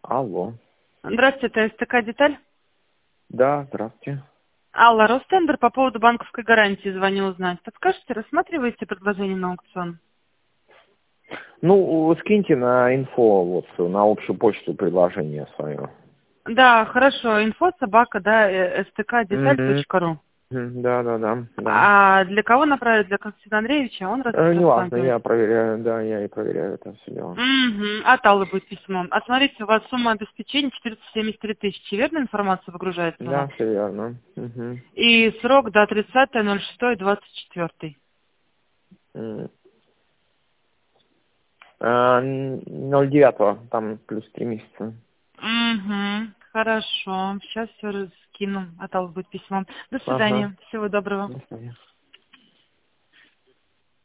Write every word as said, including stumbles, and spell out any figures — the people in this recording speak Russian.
Алло. Здравствуйте, это СТК «Деталь». Да, здравствуйте. Алла, Ростендер, по поводу банковской гарантии звоню узнать. Подскажете, рассматриваете предложение на аукцион? Ну, скиньте на инфо, вот, на общую почту предложение свое. Да, хорошо. Инфо собака, да, э, Мгм. stkdеталь.ру. Да, да, да, да. А для кого направить? Для Константина Андреевича? Он раз- Э, неважно, я рассматривает. проверяю, да, я и проверяю это все дело. Угу. От Аллы будет письмо. А смотрите, у вас сумма обеспечения четыреста семьдесят три тысячи. Верно информация выгружается у Да, нас? все верно. Мгм. И срок до тридцатого ноль шестого двадцать четвёртый. М. А, ноль девятого, там плюс три месяца. Угу. Хорошо. Сейчас все скину. От Аллы будет письмо. До Ага. свидания. Всего доброго. До свидания.